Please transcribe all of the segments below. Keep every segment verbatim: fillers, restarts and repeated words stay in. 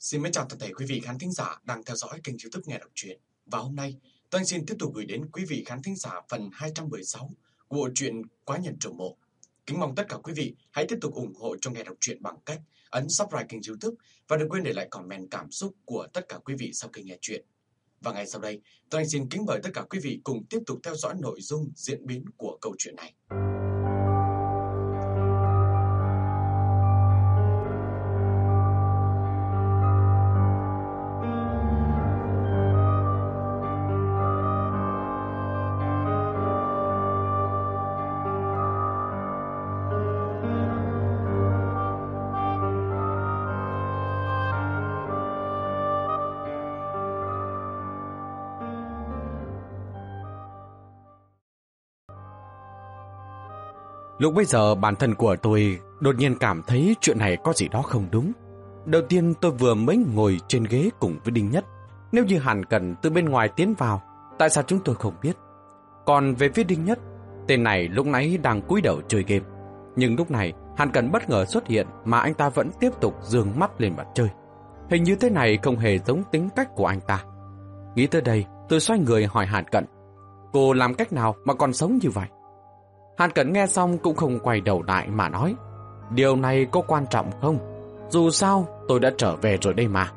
Xin mến chào toàn thể quý vị khán thính giả đang theo dõi kênh YouTube Nghe Đọc Truyện. Và hôm nay, tôi xin tiếp tục gửi đến quý vị khán thính giả phần hai trăm mười sáu của bộ truyện Quái Nhân Trổ Mộ. Kính mong tất cả quý vị hãy tiếp tục ủng hộ cho Nghe Đọc Truyện bằng cách ấn subscribe kênh YouTube và đừng quên để lại comment cảm xúc của tất cả quý vị sau khi nghe truyện. Và ngay sau đây, tôi xin kính mời tất cả quý vị cùng tiếp tục theo dõi nội dung diễn biến của câu chuyện này. Lúc bây giờ bản thân của tôi đột nhiên cảm thấy chuyện này có gì đó không đúng. Đầu tiên tôi vừa mới ngồi trên ghế cùng với Đinh Nhất. Nếu như Hàn Cẩn từ bên ngoài tiến vào, tại sao chúng tôi không biết? Còn về phía Đinh Nhất, tên này lúc nãy đang cúi đầu chơi game. Nhưng lúc này Hàn Cẩn bất ngờ xuất hiện mà anh ta vẫn tiếp tục giương mắt lên mặt chơi. Hình như thế này không hề giống tính cách của anh ta. Nghĩ tới đây, tôi xoay người hỏi Hàn Cẩn: cô làm cách nào mà còn sống như vậy? Hàn Cẩn nghe xong cũng không quay đầu lại mà nói: điều này có quan trọng không? Dù sao tôi đã trở về rồi đây mà.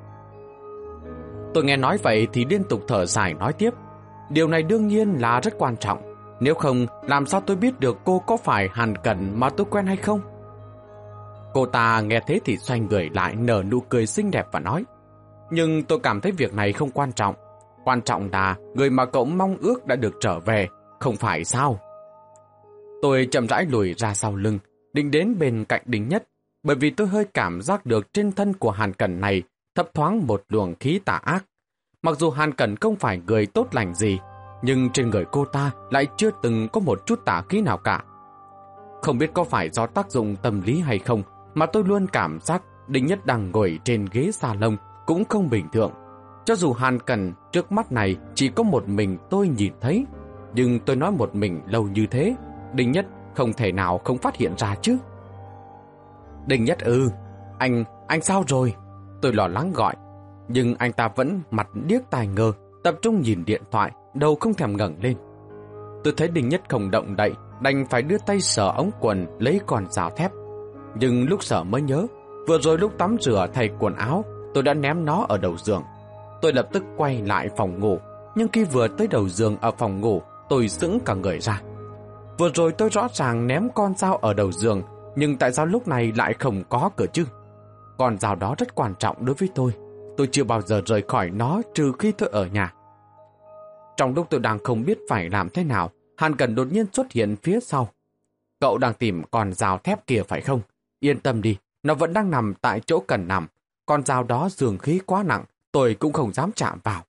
Tôi nghe nói vậy thì liên tục thở dài nói tiếp: điều này đương nhiên là rất quan trọng. Nếu không, làm sao tôi biết được cô có phải Hàn Cẩn mà tôi quen hay không? Cô ta nghe thế thì xoay người lại nở nụ cười xinh đẹp và nói: nhưng tôi cảm thấy việc này không quan trọng. Quan trọng là người mà cậu mong ước đã được trở về, không phải sao? Tôi chậm rãi lùi ra sau lưng, định đến bên cạnh Đinh Nhất, bởi vì tôi hơi cảm giác được trên thân của Hàn Cẩn này thấp thoáng một luồng khí tà ác. Mặc dù Hàn Cẩn không phải người tốt lành gì, nhưng trên người cô ta lại chưa từng có một chút tà khí nào cả. Không biết có phải do tác dụng tâm lý hay không, mà tôi luôn cảm giác Đinh Nhất đang ngồi trên ghế salon cũng không bình thường. Cho dù Hàn Cẩn trước mắt này chỉ có một mình tôi nhìn thấy, nhưng tôi nói một mình lâu như thế, Đinh Nhất không thể nào không phát hiện ra chứ. Đinh Nhất ư, anh, anh sao rồi? Tôi lo lắng gọi, nhưng anh ta vẫn mặt điếc tai ngơ, tập trung nhìn điện thoại, đầu không thèm ngẩng lên. Tôi thấy Đinh Nhất không động đậy, đành phải đưa tay sờ ống quần lấy con dao thép. Nhưng lúc sờ mới nhớ, vừa rồi lúc tắm rửa thay quần áo, tôi đã ném nó ở đầu giường. Tôi lập tức quay lại phòng ngủ, nhưng khi vừa tới đầu giường ở phòng ngủ, tôi sững cả người ra. Vừa rồi tôi rõ ràng ném con dao ở đầu giường, nhưng tại sao lúc này lại không có cơ chứ? Con dao đó rất quan trọng đối với tôi. Tôi chưa bao giờ rời khỏi nó trừ khi tôi ở nhà. Trong lúc tôi đang không biết phải làm thế nào, Hàn Cẩn đột nhiên xuất hiện phía sau. Cậu đang tìm con dao thép kia phải không? Yên tâm đi, nó vẫn đang nằm tại chỗ cần nằm. Con dao đó dường khí quá nặng, tôi cũng không dám chạm vào.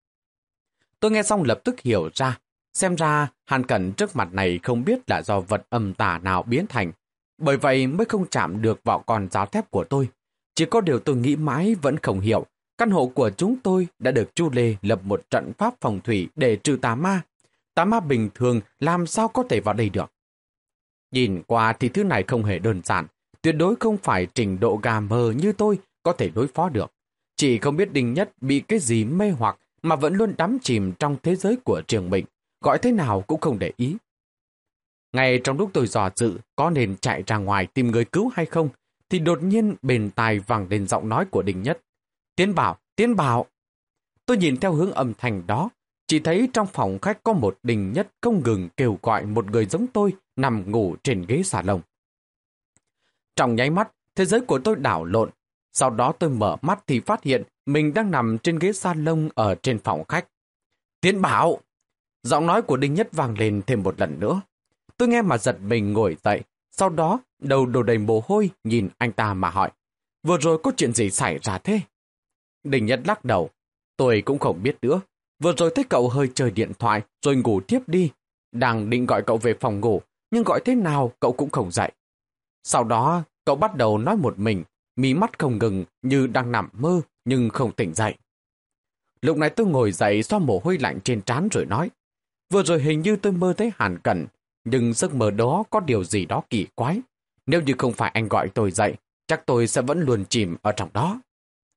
Tôi nghe xong lập tức hiểu ra. Xem ra Hàn Cẩn trước mặt này không biết là do vật âm tà nào biến thành, bởi vậy mới không chạm được vào con dao thép của tôi. Chỉ có điều tôi nghĩ mãi vẫn không hiểu, căn hộ của chúng tôi đã được Chu Lê lập một trận pháp phòng thủy để trừ tà ma. Tà ma bình thường làm sao có thể vào đây được? Nhìn qua thì thứ này không hề đơn giản, tuyệt đối không phải trình độ gà mờ như tôi có thể đối phó được. Chỉ không biết Đinh Nhất bị cái gì mê hoặc mà vẫn luôn đắm chìm trong thế giới của riêng mình, gọi thế nào cũng không để ý. Ngay trong lúc tôi dò dự có nên chạy ra ngoài tìm người cứu hay không, thì đột nhiên bên tai vang lên giọng nói của Đinh Nhất. Tiến Bảo, Tiến Bảo. Tôi nhìn theo hướng âm thanh đó, chỉ thấy trong phòng khách có một Đinh Nhất không ngừng kêu gọi một người giống tôi nằm ngủ trên ghế salon. Trong nháy mắt, thế giới của tôi đảo lộn. Sau đó tôi mở mắt thì phát hiện mình đang nằm trên ghế salon ở trên phòng khách. Tiến Bảo! Giọng nói của Đinh Nhất vang lên thêm một lần nữa. Tôi nghe mà giật mình ngồi dậy, sau đó đầu đổ đầy mồ hôi nhìn anh ta mà hỏi: vừa rồi có chuyện gì xảy ra thế? Đinh Nhất lắc đầu: tôi cũng không biết nữa. Vừa rồi thấy cậu hơi chơi điện thoại rồi ngủ tiếp đi. Đang định gọi cậu về phòng ngủ, nhưng gọi thế nào cậu cũng không dậy. Sau đó cậu bắt đầu nói một mình, mí mắt không ngừng như đang nằm mơ nhưng không tỉnh dậy. Lúc này tôi ngồi dậy xoa mồ hôi lạnh trên trán rồi nói: vừa rồi hình như tôi mơ thấy Hàn Cẩn, nhưng giấc mơ đó có điều gì đó kỳ quái. Nếu như không phải anh gọi tôi dậy, chắc tôi sẽ vẫn luôn chìm ở trong đó.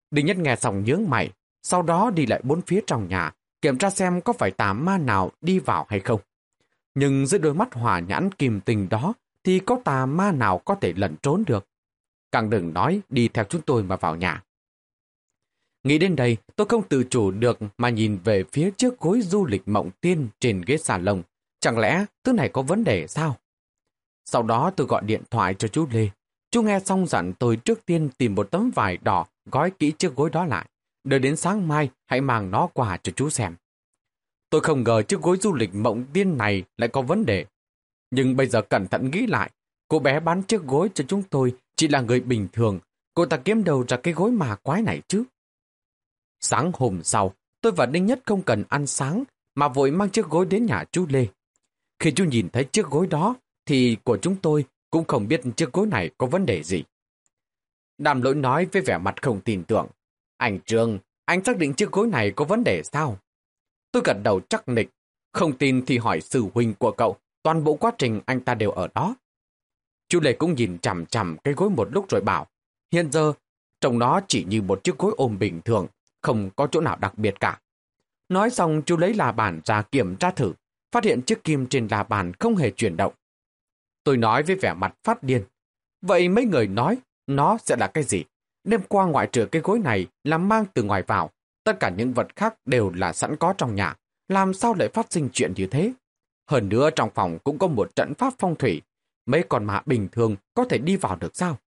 Đinh Nhất nghe xong nhướng mày, sau đó đi lại bốn phía trong nhà, kiểm tra xem có phải tà ma nào đi vào hay không. Nhưng dưới đôi mắt hỏa nhãn kim tình đó thì có tà ma nào có thể lẩn trốn được. Càng đừng nói đi theo chúng tôi mà vào nhà. Nghĩ đến đây, tôi không tự chủ được mà nhìn về phía trước gối du lịch Mộng Tiên trên ghế salon. Chẳng lẽ thứ này có vấn đề sao? Sau đó tôi gọi điện thoại cho chú Lê. Chú nghe xong dặn tôi trước tiên tìm một tấm vải đỏ gói kỹ chiếc gối đó lại. Đợi đến sáng mai hãy mang nó qua cho chú xem. Tôi không ngờ chiếc gối du lịch Mộng Tiên này lại có vấn đề. Nhưng bây giờ cẩn thận nghĩ lại, cô bé bán chiếc gối cho chúng tôi chỉ là người bình thường. Cô ta kiếm đâu ra cái gối mà quái này chứ? Sáng hôm sau, tôi và Đinh Nhất không cần ăn sáng mà vội mang chiếc gối đến nhà chú Lê. Khi chú nhìn thấy chiếc gối đó thì của chúng tôi cũng không biết chiếc gối này có vấn đề gì. Đàm Lỗi nói với vẻ mặt không tin tưởng. Anh Trương, anh xác định chiếc gối này có vấn đề sao? Tôi gật đầu chắc nịch. Không tin thì hỏi sư huynh của cậu, toàn bộ quá trình anh ta đều ở đó. Chú Lê cũng nhìn chằm chằm cái gối một lúc rồi bảo, hiện giờ trông nó chỉ như một chiếc gối ôm bình thường, không có chỗ nào đặc biệt cả. Nói xong chú lấy la bàn ra kiểm tra thử, phát hiện chiếc kim trên la bàn không hề chuyển động. Tôi nói với vẻ mặt phát điên, vậy mấy người nói nó sẽ là cái gì? Đêm qua ngoại trừ cái gối này là mang từ ngoài vào, tất cả những vật khác đều là sẵn có trong nhà, làm sao lại phát sinh chuyện như thế? Hơn nữa trong phòng cũng có một trận pháp phong thủy, mấy con ma bình thường có thể đi vào được sao?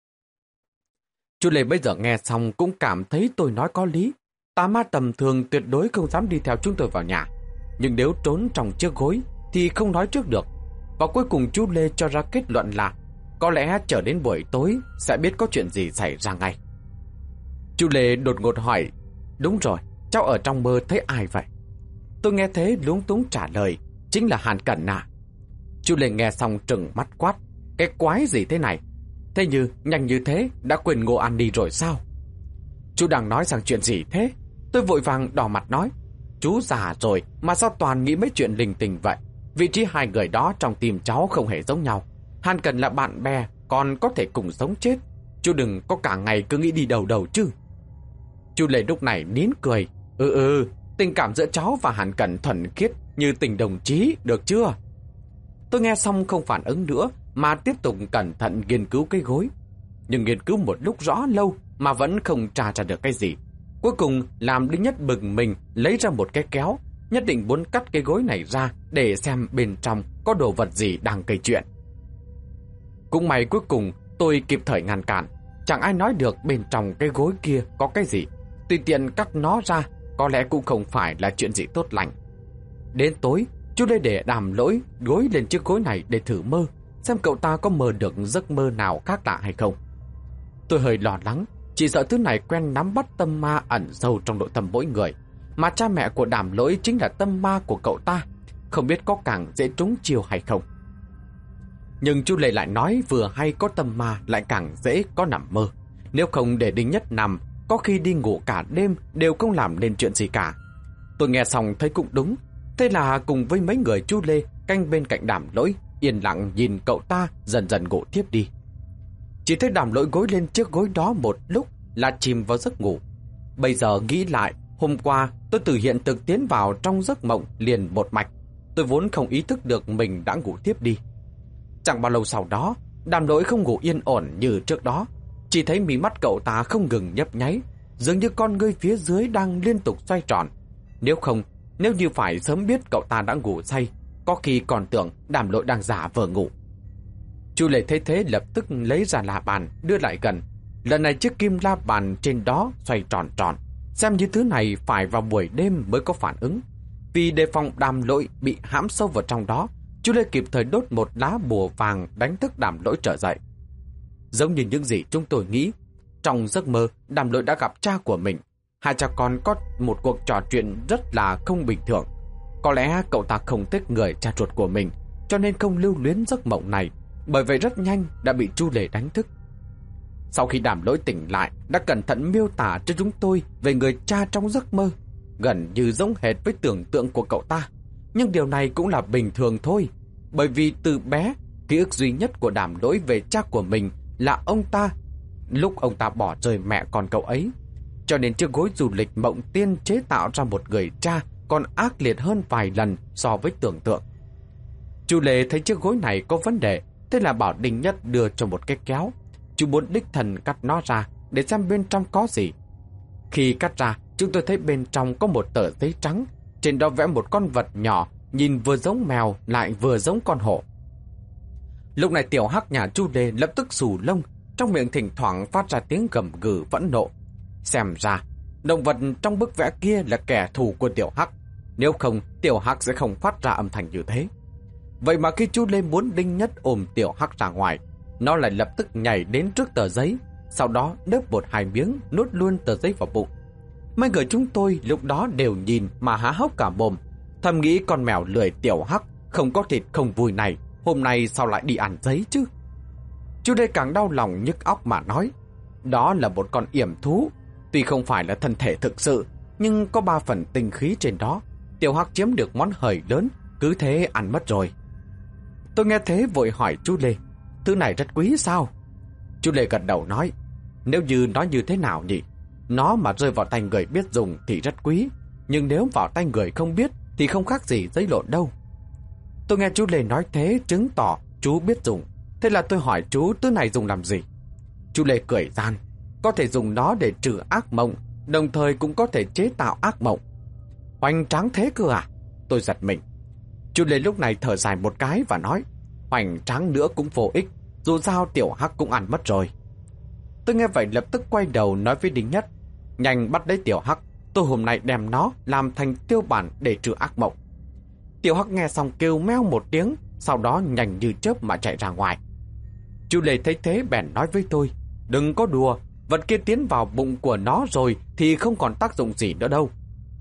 Chú Lê bây giờ nghe xong cũng cảm thấy tôi nói có lý. Tà ma tầm thường tuyệt đối không dám đi theo chúng tôi vào nhà. Nhưng nếu trốn trong chiếc gối thì không nói trước được. Và cuối cùng chú Lê cho ra kết luận là có lẽ chờ đến buổi tối sẽ biết có chuyện gì xảy ra ngay. Chú Lê đột ngột hỏi, đúng rồi, cháu ở trong mơ thấy ai vậy? Tôi nghe thế lúng túng trả lời, chính là Hàn Cẩn à. Chú Lê nghe xong trừng mắt quát, cái quái gì thế này? Thế như nhanh như thế đã quên Ngô An đi rồi sao? Chú đang nói rằng chuyện gì thế? Tôi vội vàng đỏ mặt nói, chú già rồi mà sao toàn nghĩ mấy chuyện linh tinh vậy? Vị trí hai người đó trong tim cháu không hề giống nhau. Hàn Cần là bạn bè, còn có thể cùng sống chết. Chú đừng có cả ngày cứ nghĩ đi đầu đầu chứ. Chú Lê lúc này nín cười, ừ ừ, tình cảm giữa cháu và Hàn Cần thuần khiết như tình đồng chí, được chưa? Tôi nghe xong không phản ứng nữa mà tiếp tục cẩn thận nghiên cứu cái gối. Nhưng nghiên cứu một lúc rõ lâu mà vẫn không tra ra được cái gì. Cuối cùng làm Đinh Nhất bừng mình lấy ra một cái kéo, nhất định muốn cắt cái gối này ra để xem bên trong có đồ vật gì đang gây chuyện. Cũng may cuối cùng tôi kịp thời ngăn cản. Chẳng ai nói được bên trong cái gối kia có cái gì. Tùy tiện cắt nó ra có lẽ cũng không phải là chuyện gì tốt lành. Đến tối, chú Lê để Đàm Lỗi gối lên chiếc gối này để thử mơ, xem cậu ta có mơ được giấc mơ nào khác lạ hay không. Tôi hơi lo lắng, chỉ sợ thứ này quen nắm bắt tâm ma ẩn sâu trong nội tâm mỗi người, mà cha mẹ của Đàm Lỗi chính là tâm ma của cậu ta, không biết có càng dễ trúng chiêu hay không. Nhưng chú Lê lại nói vừa hay có tâm ma lại càng dễ có nằm mơ. Nếu không để Đinh Nhất nằm, có khi đi ngủ cả đêm đều không làm nên chuyện gì cả. Tôi nghe xong thấy cũng đúng. Thế là cùng với mấy người chú Lê canh bên cạnh Đàm Lỗi, yên lặng nhìn cậu ta dần dần ngủ tiếp đi. Chỉ thấy Đàm Lỗi gối lên chiếc gối đó một lúc là chìm vào giấc ngủ. Bây giờ nghĩ lại, hôm qua tôi từ hiện thực tiến vào trong giấc mộng liền một mạch. Tôi vốn không ý thức được mình đã ngủ tiếp đi. Chẳng bao lâu sau đó, Đàm Lỗi không ngủ yên ổn như trước đó. Chỉ thấy mí mắt cậu ta không ngừng nhấp nháy, dường như con ngươi phía dưới đang liên tục xoay tròn. Nếu không, nếu như phải sớm biết cậu ta đã ngủ say, có khi còn tưởng Đàm Lỗi đang giả vờ ngủ. Chú Lê thấy thế lập tức lấy ra la bàn đưa lại gần. Lần này chiếc kim la bàn trên đó xoay tròn tròn, xem như thứ này phải vào buổi đêm mới có phản ứng. Vì đề phòng Đàm Lỗi bị hãm sâu vào trong đó, chú Lê kịp thời đốt một lá bùa vàng đánh thức Đàm Lỗi trở dậy. Giống như những gì chúng tôi nghĩ, trong giấc mơ Đàm Lỗi đã gặp cha của mình. Hai cha con có một cuộc trò chuyện rất là không bình thường. Có lẽ cậu ta không thích người cha ruột của mình, cho nên không lưu luyến giấc mộng này, bởi vậy rất nhanh đã bị chú Lê đánh thức. Sau khi Đàm Lỗi tỉnh lại, đã cẩn thận miêu tả cho chúng tôi về người cha trong giấc mơ, gần như giống hệt với tưởng tượng của cậu ta. Nhưng điều này cũng là bình thường thôi, bởi vì từ bé, ký ức duy nhất của Đàm Lỗi về cha của mình là ông ta, lúc ông ta bỏ rơi mẹ con cậu ấy. cho nên chiếc gối du lịch Mộng Tiên chế tạo ra một người cha còn ác liệt hơn vài lần so với tưởng tượng. Chú Lê thấy chiếc gối này có vấn đề, thế là bảo Đinh Nhất đưa cho một cái kéo. Chú muốn đích thân cắt nó ra để xem bên trong có gì. Khi cắt ra, chúng tôi thấy bên trong có một tờ giấy trắng, trên đó vẽ một con vật nhỏ, nhìn vừa giống mèo lại vừa giống con hổ. Lúc này tiểu hắc nhà chú Lê lập tức xù lông, trong miệng thỉnh thoảng phát ra tiếng gầm gừ phẫn nộ. Xem ra, động vật trong bức vẽ kia là kẻ thù của tiểu hắc, nếu không tiểu hắc sẽ không phát ra âm thanh như thế. Vậy mà khi chú Lê muốn Đinh Nhất ôm tiểu hắc ra ngoài, nó lại lập tức nhảy đến trước tờ giấy, sau đó nớp một hai miếng nuốt luôn tờ giấy vào bụng. Mấy người chúng tôi lúc đó đều nhìn mà há hốc cả mồm, thầm nghĩ con mèo lười tiểu hắc không có thịt không vui này, hôm nay sao lại đi ăn giấy chứ? Chú Lê càng đau lòng nhức óc mà nói, đó là một con yểm thú, tuy không phải là thân thể thực sự, nhưng có ba phần tinh khí trên đó. Tiểu hắc chiếm được món hời lớn, cứ thế ăn mất rồi. Tôi nghe thế vội hỏi chú Lê, thứ này rất quý sao? Chú Lê gật đầu nói, nếu như nói như thế nào nhỉ? Nó mà rơi vào tay người biết dùng thì rất quý, nhưng nếu vào tay người không biết thì không khác gì giấy lộn đâu. Tôi nghe chú Lê nói thế chứng tỏ chú biết dùng. Thế là tôi hỏi chú thứ này dùng làm gì? Chú Lê cười gian, có thể dùng nó để trừ ác mộng, đồng thời cũng có thể chế tạo ác mộng. Hoành tráng thế cơ à? Tôi giật mình. Chú Lê lúc này thở dài một cái và nói, hoành tráng nữa cũng vô ích, dù sao tiểu hắc cũng ăn mất rồi. Tôi nghe vậy lập tức quay đầu nói với Đinh Nhất, nhanh bắt lấy tiểu hắc, tôi hôm nay đem nó làm thành tiêu bản để trừ ác mộng. Tiểu hắc nghe xong kêu meo một tiếng, sau đó nhanh như chớp mà chạy ra ngoài. Chú Lê thấy thế bèn nói với tôi, đừng có đùa, vật kia tiến vào bụng của nó rồi thì không còn tác dụng gì nữa đâu.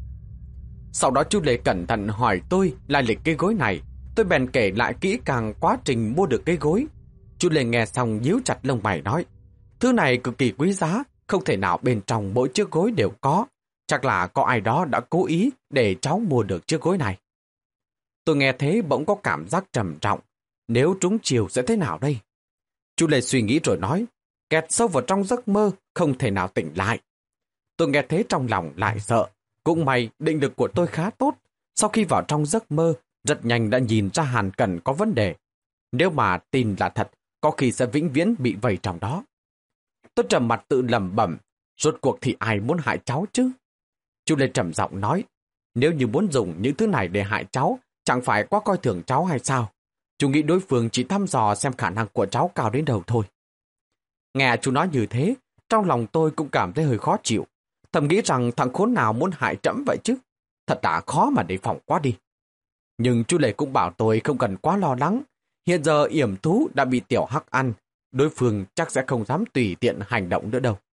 Sau đó chú Lê cẩn thận hỏi tôi lai lịch cái gối này. Tôi bèn kể lại kỹ càng quá trình mua được cái gối. Chú Lê nghe xong nhíu chặt lông mày nói, thứ này cực kỳ quý giá, không thể nào bên trong mỗi chiếc gối đều có. Chắc là có ai đó đã cố ý để cháu mua được chiếc gối này. Tôi nghe thế bỗng có cảm giác trầm trọng. Nếu trúng chiều sẽ thế nào đây? Chú Lê suy nghĩ rồi nói, kẹt sâu vào trong giấc mơ, không thể nào tỉnh lại. Tôi nghe thế trong lòng lại sợ. Cũng may định lực của tôi khá tốt. Sau khi vào trong giấc mơ, rất nhanh đã nhìn ra Hàn Cẩn có vấn đề. Nếu mà tin là thật, có khi sẽ vĩnh viễn bị vây trong đó. Tôi trầm mặt tự lẩm bẩm, rốt cuộc thì ai muốn hại cháu chứ? Chú Lê trầm giọng nói, nếu như muốn dùng những thứ này để hại cháu, chẳng phải quá coi thường cháu hay sao? Chú nghĩ đối phương chỉ thăm dò xem khả năng của cháu cao đến đâu thôi. Nghe chú nói như thế, trong lòng tôi cũng cảm thấy hơi khó chịu. Thầm nghĩ rằng thằng khốn nào muốn hại trẫm vậy chứ? Thật đã khó mà đề phòng quá đi. Nhưng chú Lê cũng bảo tôi không cần quá lo lắng. Hiện giờ yểm thú đã bị tiểu hắc ăn, đối phương chắc sẽ không dám tùy tiện hành động nữa đâu.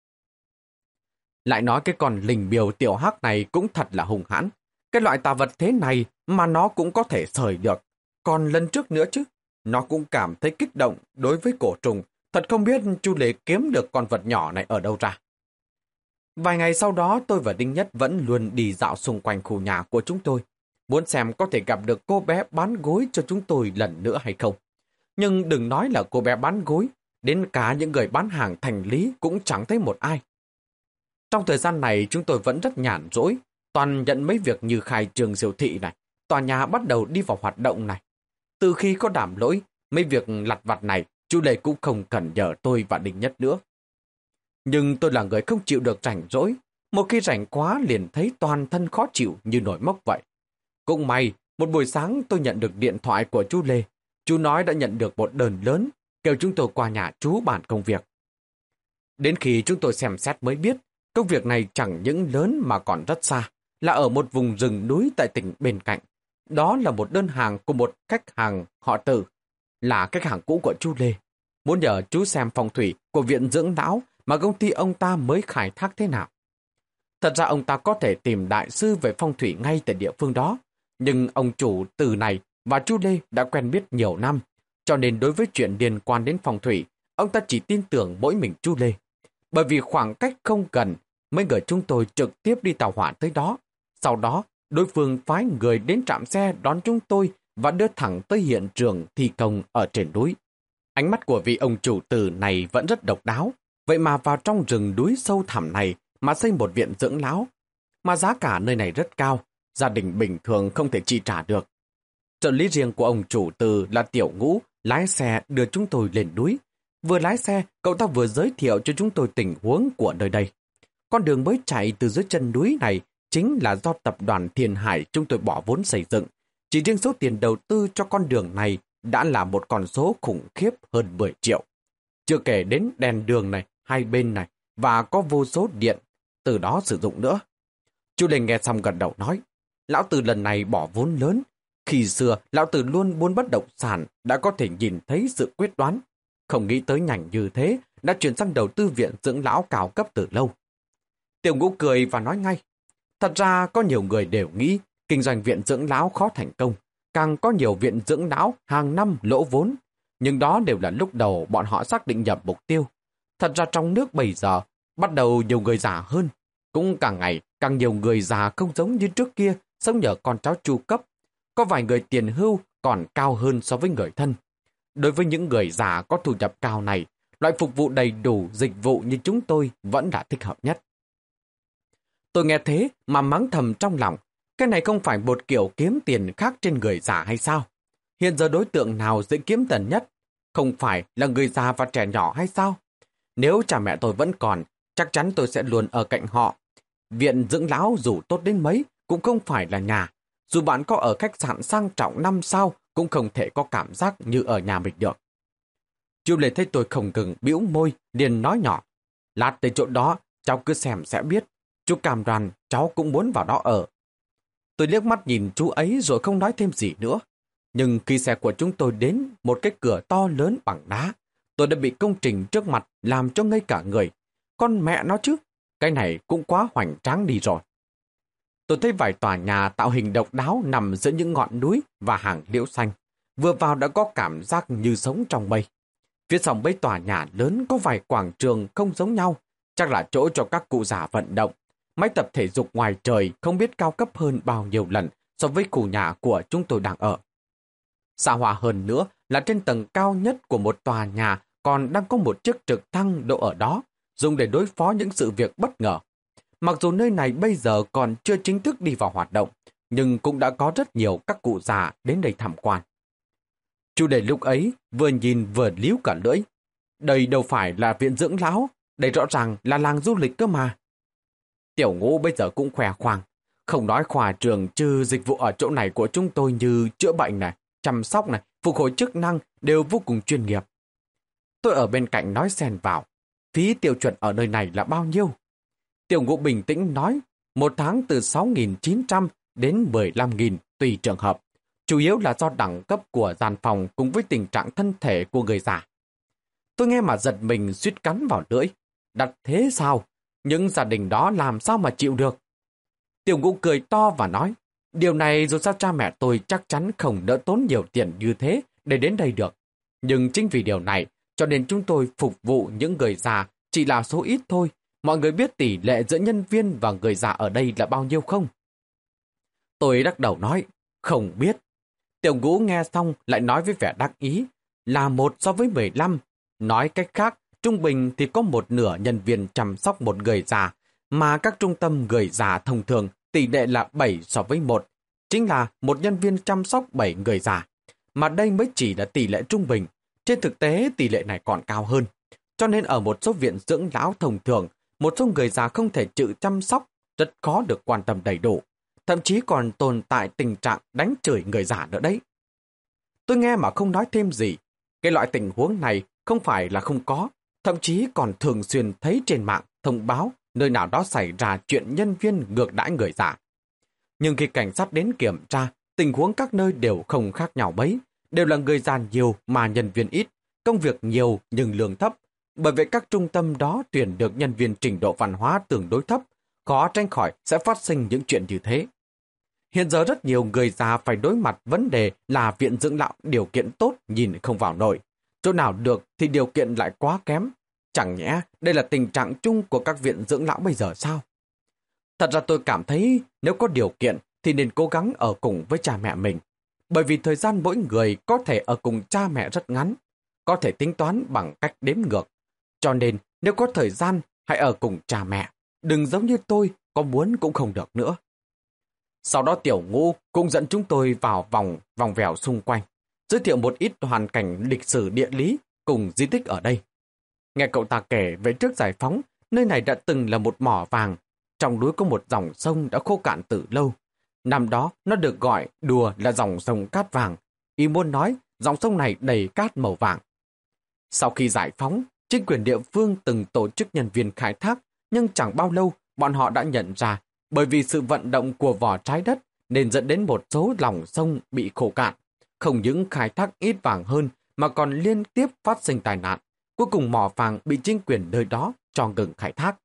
Lại nói cái con lình biều tiểu hắc này cũng thật là hung hãn. Cái loại tà vật thế này mà nó cũng có thể sởi được. Còn lần trước nữa chứ, nó cũng cảm thấy kích động đối với cổ trùng. Thật không biết chú Lê kiếm được con vật nhỏ này ở đâu ra. Vài ngày sau đó tôi và Đinh Nhất vẫn luôn đi dạo xung quanh khu nhà của chúng tôi, muốn xem có thể gặp được cô bé bán gối cho chúng tôi lần nữa hay không. Nhưng đừng nói là cô bé bán gối, đến cả những người bán hàng thành lý cũng chẳng thấy một ai. Trong thời gian này chúng tôi vẫn rất nhàn rỗi, toàn nhận mấy việc như khai trường siêu thị này, tòa nhà bắt đầu đi vào hoạt động này. Từ khi có Đảm Lỗi, mấy việc lặt vặt này, chú Lê cũng không cần nhờ tôi và Đinh Nhất nữa. Nhưng tôi là người không chịu được rảnh rỗi, một khi rảnh quá liền thấy toàn thân khó chịu như nổi mốc vậy. Cũng may, một buổi sáng tôi nhận được điện thoại của chú Lê. Chú nói đã nhận được một đơn lớn, kêu chúng tôi qua nhà chú bàn công việc. Đến khi chúng tôi xem xét mới biết, công việc này chẳng những lớn mà còn rất xa, là ở một vùng rừng núi tại tỉnh bên cạnh. Đó là một đơn hàng của một khách hàng họ Từ, là khách hàng cũ của chú Lê. Muốn nhờ chú xem phong thủy của viện dưỡng lão mà công ty ông ta mới khai thác thế nào. Thật ra ông ta có thể tìm đại sư về phong thủy ngay tại địa phương đó, nhưng ông chủ Từ này và chú Lê đã quen biết nhiều năm, cho nên đối với chuyện liên quan đến phong thủy, ông ta chỉ tin tưởng mỗi mình chú Lê. Bởi vì khoảng cách không gần, mấy người chúng tôi trực tiếp đi tàu hỏa tới đó. Sau đó, đối phương phái người đến trạm xe đón chúng tôi và đưa thẳng tới hiện trường thi công ở trên núi. Ánh mắt của vị ông chủ Từ này vẫn rất độc đáo, vậy mà vào trong rừng núi sâu thẳm này mà xây một viện dưỡng lão. Mà giá cả nơi này rất cao, gia đình bình thường không thể chi trả được. Trợ lý riêng của ông chủ Từ là Tiểu Ngũ, lái xe đưa chúng tôi lên núi. Vừa lái xe, cậu ta vừa giới thiệu cho chúng tôi tình huống của nơi đây. Con đường mới chạy từ dưới chân núi này chính là do tập đoàn Thiên Hải chúng tôi bỏ vốn xây dựng. Chỉ riêng số tiền đầu tư cho con đường này đã là một con số khủng khiếp hơn mười triệu. Chưa kể đến đèn đường này, hai bên này, và có vô số điện, từ đó sử dụng nữa. Chú Lê nghe xong gật đầu nói, lão Từ lần này bỏ vốn lớn. Khi xưa, lão Từ luôn buôn bất động sản, đã có thể nhìn thấy sự quyết đoán. Không nghĩ tới nhanh như thế, đã chuyển sang đầu tư viện dưỡng lão cao cấp từ lâu. Tiểu Ngũ cười và nói ngay, thật ra có nhiều người đều nghĩ kinh doanh viện dưỡng lão khó thành công, càng có nhiều viện dưỡng lão hàng năm lỗ vốn. Nhưng đó đều là lúc đầu bọn họ xác định nhầm mục tiêu. Thật ra trong nước bây giờ, bắt đầu nhiều người già hơn. Cũng càng ngày càng nhiều người già không giống như trước kia, sống nhờ con cháu chu cấp. Có vài người tiền hưu còn cao hơn so với người thân. Đối với những người già có thu nhập cao này, loại phục vụ đầy đủ dịch vụ như chúng tôi vẫn là thích hợp nhất. Tôi nghe thế mà mắng thầm trong lòng, cái này không phải một kiểu kiếm tiền khác trên người già hay sao? Hiện giờ đối tượng nào dễ kiếm tiền nhất? Không phải là người già và trẻ nhỏ hay sao? Nếu cha mẹ tôi vẫn còn, chắc chắn tôi sẽ luôn ở cạnh họ. Viện dưỡng lão dù tốt đến mấy cũng không phải là nhà. Dù bạn có ở khách sạn sang trọng năm sao cũng không thể có cảm giác như ở nhà mình được. Chú Lê thấy tôi không ngừng bĩu môi, liền nói nhỏ. Lát tới chỗ đó, cháu cứ xem sẽ biết. Chú cam đoan cháu cũng muốn vào đó ở. Tôi liếc mắt nhìn chú ấy rồi không nói thêm gì nữa. Nhưng khi xe của chúng tôi đến một cái cửa to lớn bằng đá, tôi đã bị công trình trước mặt làm cho ngây cả người. Con mẹ nó chứ, cái này cũng quá hoành tráng đi rồi. Tôi thấy vài tòa nhà tạo hình độc đáo nằm giữa những ngọn núi và hàng liễu xanh. Vừa vào đã có cảm giác như sống trong mây. Phía sau mấy tòa nhà lớn có vài quảng trường không giống nhau, chắc là chỗ cho các cụ già vận động. Máy tập thể dục ngoài trời không biết cao cấp hơn bao nhiêu lần so với khu nhà của chúng tôi đang ở. Xa hoa hơn nữa là trên tầng cao nhất của một tòa nhà còn đang có một chiếc trực thăng đỗ ở đó, dùng để đối phó những sự việc bất ngờ. Mặc dù nơi này bây giờ còn chưa chính thức đi vào hoạt động, nhưng cũng đã có rất nhiều các cụ già đến đây tham quan. Chú Đề lúc ấy vừa nhìn vừa líu cả lưỡi. Đây đâu phải là viện dưỡng lão, đây rõ ràng là làng du lịch cơ mà. Tiểu Ngũ bây giờ cũng khỏe khoang, không nói khoa trường chứ dịch vụ ở chỗ này của chúng tôi như chữa bệnh này, chăm sóc này, phục hồi chức năng đều vô cùng chuyên nghiệp. Tôi ở bên cạnh nói xen vào, phí tiêu chuẩn ở nơi này là bao nhiêu? Tiểu Ngũ bình tĩnh nói, một tháng từ sáu nghìn chín trăm đến mười lăm nghìn tùy trường hợp, chủ yếu là do đẳng cấp của gian phòng cùng với tình trạng thân thể của người già. Tôi nghe mà giật mình suýt cắn vào lưỡi. Đặt thế sao? Những gia đình đó làm sao mà chịu được? Tiểu Ngũ cười to và nói, điều này dù sao cha mẹ tôi chắc chắn không đỡ tốn nhiều tiền như thế để đến đây được. Nhưng chính vì điều này, cho nên chúng tôi phục vụ những người già chỉ là số ít thôi. Mọi người biết tỷ lệ giữa nhân viên và người già ở đây là bao nhiêu không? Tôi đắc đầu nói, không biết. Tiểu Ngũ nghe xong lại nói với vẻ đắc ý, là một so với mười lăm. Nói cách khác, trung bình thì có một nửa nhân viên chăm sóc một người già, mà các trung tâm người già thông thường tỷ lệ là bảy so với một, chính là một nhân viên chăm sóc bảy người già. Mà đây mới chỉ là tỷ lệ trung bình, trên thực tế tỷ lệ này còn cao hơn. Cho nên ở một số viện dưỡng lão thông thường, một số người già không thể tự chăm sóc, rất khó được quan tâm đầy đủ. Thậm chí còn tồn tại tình trạng đánh chửi người già nữa đấy. Tôi nghe mà không nói thêm gì. Cái loại tình huống này không phải là không có, thậm chí còn thường xuyên thấy trên mạng thông báo nơi nào đó xảy ra chuyện nhân viên ngược đãi người già. Nhưng khi cảnh sát đến kiểm tra, tình huống các nơi đều không khác nhau mấy, đều là người già nhiều mà nhân viên ít, công việc nhiều nhưng lương thấp. Bởi vậy các trung tâm đó tuyển được nhân viên trình độ văn hóa tương đối thấp, khó tránh khỏi sẽ phát sinh những chuyện như thế. Hiện giờ rất nhiều người già phải đối mặt vấn đề là viện dưỡng lão điều kiện tốt nhìn không vào nổi. Chỗ nào được thì điều kiện lại quá kém. Chẳng nhẽ đây là tình trạng chung của các viện dưỡng lão bây giờ sao? Thật ra tôi cảm thấy nếu có điều kiện thì nên cố gắng ở cùng với cha mẹ mình. Bởi vì thời gian mỗi người có thể ở cùng cha mẹ rất ngắn, có thể tính toán bằng cách đếm ngược. Cho nên nếu có thời gian hãy ở cùng cha mẹ. đừng giống như tôi, có muốn cũng không được nữa. Sau đó Tiểu Ngũ cũng dẫn chúng tôi vào vòng vòng vèo xung quanh, giới thiệu một ít hoàn cảnh lịch sử địa lý cùng di tích ở đây. Nghe cậu ta kể về trước giải phóng, nơi này đã từng là một mỏ vàng. Trong núi có một dòng sông đã khô cạn từ lâu. Năm đó nó được gọi đùa là dòng sông cát vàng. Ý muốn nói dòng sông này đầy cát màu vàng. Sau khi giải phóng, chính quyền địa phương từng tổ chức nhân viên khai thác, nhưng chẳng bao lâu bọn họ đã nhận ra bởi vì sự vận động của vỏ trái đất nên dẫn đến một số lòng sông bị khô cạn. Không những khai thác ít vàng hơn mà còn liên tiếp phát sinh tai nạn. Cuối cùng mỏ vàng bị chính quyền nơi đó cho ngừng khai thác.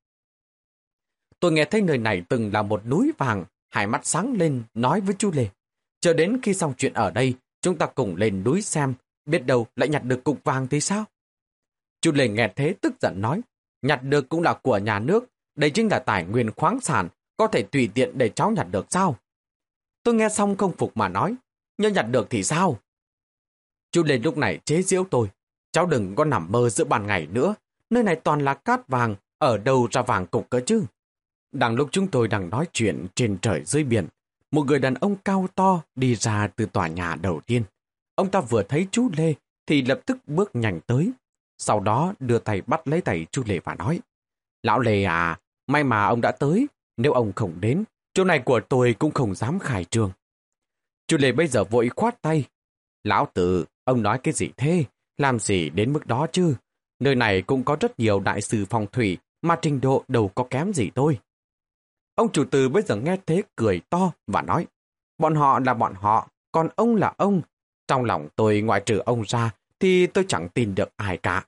Tôi nghe thấy nơi này từng là một núi vàng, hai mắt sáng lên nói với chú Lê. Chờ đến khi xong chuyện ở đây, chúng ta cùng lên núi xem, biết đâu lại nhặt được cục vàng thì sao? Chú Lê nghe thế tức giận nói, nhặt được cũng là của nhà nước, đây chính là tài nguyên khoáng sản, có thể tùy tiện để cháu nhặt được sao? Tôi nghe xong không phục mà nói, nhưng nhặt được thì sao? Chú Lê lúc này chế giễu tôi, cháu đừng có nằm mơ giữa ban ngày nữa, nơi này toàn là cát vàng, ở đâu ra vàng cục cơ chứ? Đang lúc chúng tôi đang nói chuyện trên trời dưới biển, một người đàn ông cao to đi ra từ tòa nhà đầu tiên. Ông ta vừa thấy chú Lê thì lập tức bước nhanh tới, sau đó đưa tay bắt lấy tay chú Lê và nói, Lão Lê à, may mà ông đã tới, nếu ông không đến, chỗ này của tôi cũng không dám khai trương. Chú Lê bây giờ vội khoát tay, Lão Tử, ông nói cái gì thế? Làm gì đến mức đó chứ? Nơi này cũng có rất nhiều đại sư phong thủy mà trình độ đâu có kém gì tôi. Ông chủ từ bây giờ nghe thế cười to và nói, bọn họ là bọn họ, còn ông là ông. Trong lòng tôi ngoại trừ ông ra thì tôi chẳng tin được ai cả.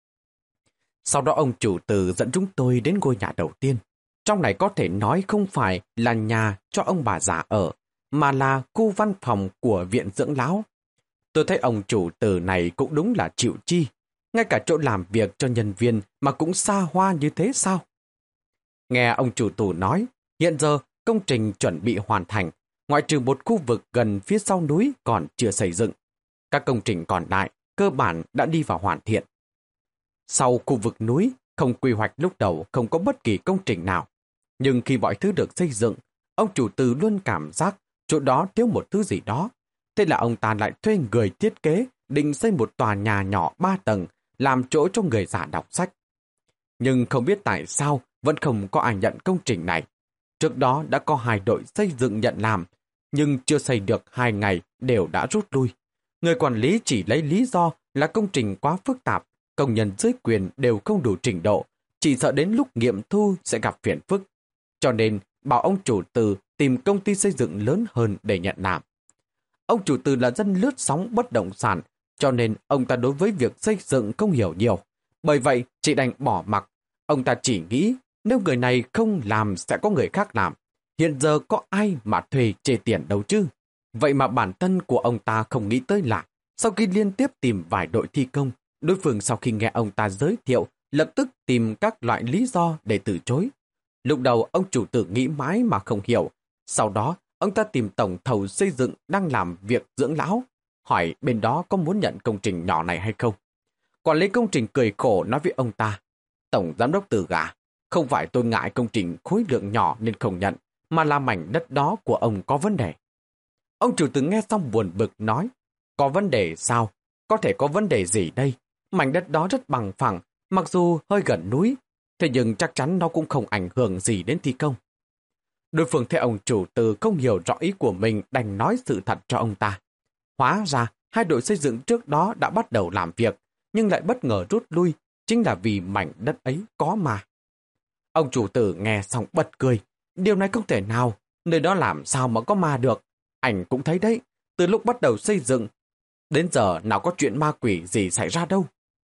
Sau đó ông chủ từ dẫn chúng tôi đến ngôi nhà đầu tiên. Trong này có thể nói không phải là nhà cho ông bà già ở, mà là khu văn phòng của viện dưỡng lão. Tôi thấy ông chủ từ này cũng đúng là chịu chi. Ngay cả chỗ làm việc cho nhân viên mà cũng xa hoa như thế sao? Nghe ông chủ tù nói, hiện giờ công trình chuẩn bị hoàn thành, ngoại trừ một khu vực gần phía sau núi còn chưa xây dựng. Các công trình còn lại cơ bản đã đi vào hoàn thiện. Sau khu vực núi, không quy hoạch lúc đầu không có bất kỳ công trình nào. Nhưng khi mọi thứ được xây dựng, ông chủ từ luôn cảm giác chỗ đó thiếu một thứ gì đó. Thế là ông ta lại thuê người thiết kế định xây một tòa nhà nhỏ ba tầng làm chỗ cho người già đọc sách. Nhưng không biết tại sao vẫn không có ai nhận công trình này. Trước đó đã có hai đội xây dựng nhận làm, nhưng chưa xây được hai ngày đều đã rút lui. Người quản lý chỉ lấy lý do là công trình quá phức tạp, công nhân dưới quyền đều không đủ trình độ, chỉ sợ đến lúc nghiệm thu sẽ gặp phiền phức. Cho nên bảo ông chủ từ tìm công ty xây dựng lớn hơn để nhận làm. Ông chủ từ là dân lướt sóng bất động sản, cho nên ông ta đối với việc xây dựng không hiểu nhiều. Bởi vậy chỉ đành bỏ mặc. Ông ta chỉ nghĩ nếu người này không làm sẽ có người khác làm. Hiện giờ có ai mà thuê chê tiền đâu chứ? Vậy mà bản thân của ông ta không nghĩ tới là sau khi liên tiếp tìm vài đội thi công, đối phương sau khi nghe ông ta giới thiệu lập tức tìm các loại lý do để từ chối. Lúc đầu ông chủ tử nghĩ mãi mà không hiểu. Sau đó ông ta tìm tổng thầu xây dựng đang làm việc dưỡng lão, hỏi bên đó có muốn nhận công trình nhỏ này hay không. Quản lý công trình cười khổ nói với ông ta, Tổng giám đốc Từ Gà, không phải tôi ngại công trình khối lượng nhỏ nên không nhận, mà là mảnh đất đó của ông có vấn đề. Ông chủ tử nghe xong buồn bực nói, có vấn đề sao? Có thể có vấn đề gì đây? Mảnh đất đó rất bằng phẳng, mặc dù hơi gần núi, thế nhưng chắc chắn nó cũng không ảnh hưởng gì đến thi công. Đối phương thấy ông chủ tử không hiểu rõ ý của mình đành nói sự thật cho ông ta. Hóa ra, hai đội xây dựng trước đó đã bắt đầu làm việc, nhưng lại bất ngờ rút lui, chính là vì mảnh đất ấy có ma. Ông chủ tử nghe xong bật cười. Điều này không thể nào, nơi đó làm sao mà có ma được. Anh cũng thấy đấy, từ lúc bắt đầu xây dựng, đến giờ nào có chuyện ma quỷ gì xảy ra đâu.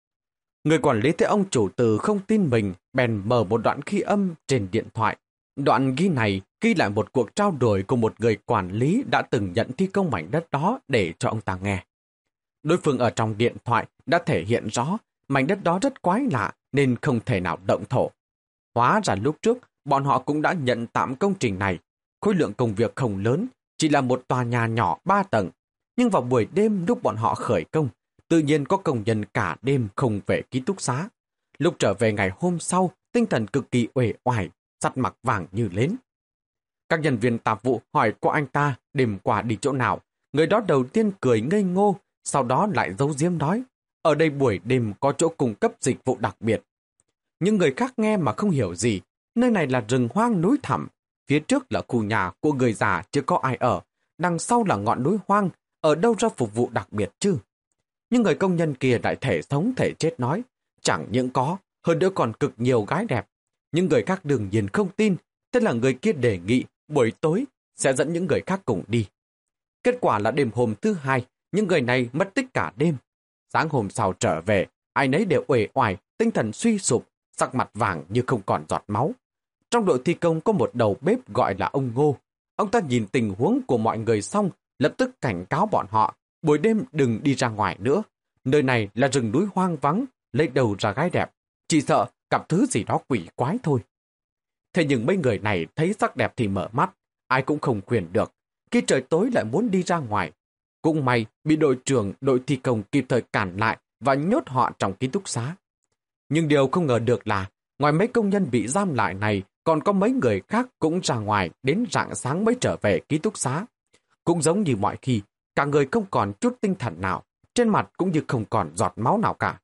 Người quản lý thấy ông chủ tử không tin mình, bèn mở một đoạn ghi âm trên điện thoại. Đoạn ghi này ghi lại một cuộc trao đổi của một người quản lý đã từng nhận thi công mảnh đất đó để cho ông ta nghe. Đối phương ở trong điện thoại đã thể hiện rõ mảnh đất đó rất quái lạ nên không thể nào động thổ. Hóa ra lúc trước, bọn họ cũng đã nhận tạm công trình này. Khối lượng công việc không lớn, chỉ là một tòa nhà nhỏ ba tầng. Nhưng vào buổi đêm lúc bọn họ khởi công, tự nhiên có công nhân cả đêm không về ký túc xá. Lúc trở về ngày hôm sau, tinh thần cực kỳ uể oải, sắc mặt vàng như nến. Các nhân viên tạp vụ hỏi qua anh ta đêm qua đi chỗ nào. Người đó đầu tiên cười ngây ngô, sau đó lại giấu giếm nói, ở đây buổi đêm có chỗ cung cấp dịch vụ đặc biệt. Nhưng người khác nghe mà không hiểu gì, nơi này là rừng hoang núi thẳm, phía trước là khu nhà của người già chưa có ai ở, đằng sau là ngọn núi hoang, ở đâu ra phục vụ đặc biệt chứ? Nhưng người công nhân kia lại thể sống thể chết nói, chẳng những có, hơn nữa còn cực nhiều gái đẹp. Nhưng người khác đương nhiên không tin, thế là người kia đề nghị buổi tối sẽ dẫn những người khác cùng đi. Kết quả là đêm hôm thứ hai, những người này mất tích cả đêm. Sáng hôm sau trở về, ai nấy đều uể oải, tinh thần suy sụp, sắc mặt vàng như không còn giọt máu. Trong đội thi công có một đầu bếp gọi là ông Ngô. Ông ta nhìn tình huống của mọi người xong, lập tức cảnh cáo bọn họ, buổi đêm đừng đi ra ngoài nữa. Nơi này là rừng núi hoang vắng, lấy đầu ra gái đẹp, chỉ sợ gặp thứ gì đó quỷ quái thôi. Thế nhưng mấy người này thấy sắc đẹp thì mở mắt, ai cũng không khuyên được. Khi trời tối lại muốn đi ra ngoài. Cũng may bị đội trưởng đội thi công kịp thời cản lại và nhốt họ trong ký túc xá. Nhưng điều không ngờ được là, ngoài mấy công nhân bị giam lại này, còn có mấy người khác cũng ra ngoài đến rạng sáng mới trở về ký túc xá. Cũng giống như mọi khi, cả người không còn chút tinh thần nào, trên mặt cũng như không còn giọt máu nào cả.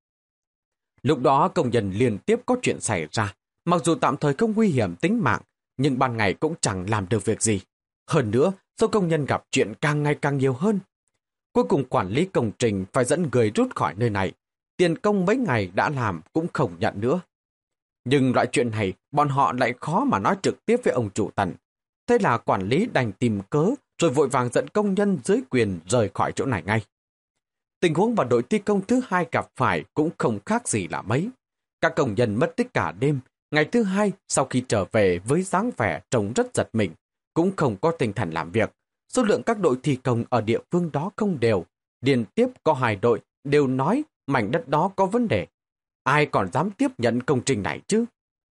Lúc đó công nhân liên tiếp có chuyện xảy ra, mặc dù tạm thời không nguy hiểm tính mạng, nhưng ban ngày cũng chẳng làm được việc gì. Hơn nữa, số công nhân gặp chuyện càng ngày càng nhiều hơn. Cuối cùng quản lý công trình phải dẫn người rút khỏi nơi này. Tiền công mấy ngày đã làm cũng không nhận nữa. Nhưng loại chuyện này, bọn họ lại khó mà nói trực tiếp với ông chủ Tần. Thế là quản lý đành tìm cớ, rồi vội vàng dẫn công nhân dưới quyền rời khỏi chỗ này ngay. Tình huống mà đội thi công thứ hai gặp phải cũng không khác gì là mấy. Các công nhân mất tích cả đêm. Ngày thứ hai, sau khi trở về với dáng vẻ trông rất giật mình, cũng không có tinh thần làm việc. Số lượng các đội thi công ở địa phương đó không đều. Liên tiếp có hai đội đều nói mảnh đất đó có vấn đề. Ai còn dám tiếp nhận công trình này chứ?